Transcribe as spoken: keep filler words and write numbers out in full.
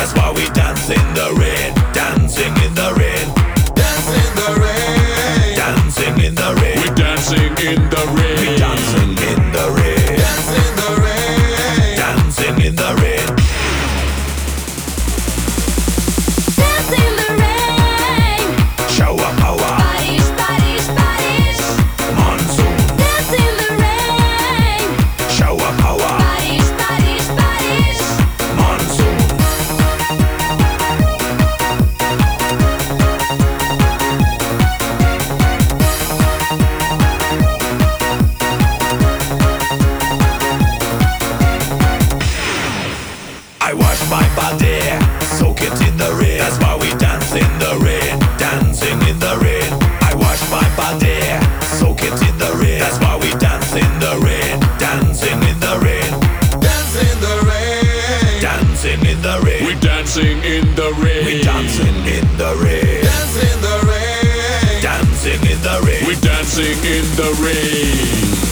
That's why we dance in the rain, dancing in the rain, Dance in the rain. dancing in the rain. We dancing in the rain. We dancing in the rain, Dance in the rain. dancing in the rain. Dance in the rain. Shower power, Bodies, bodies, bodies. monsoon. Dance in the rain. Shower power, Bodies, bodies, bodies. monsoon. I wash my body, soak it in the rain. That's why we dance in the rain, dancing in the rain. I wash my body, soak it in the rain. That's why we dance in the rain, dancing in the rain, Dance in the rain. dancing in the rain. We dancing in the rain. We dancing in the rain, Dance in the rain. dancing in the rain. We dancing in the rain.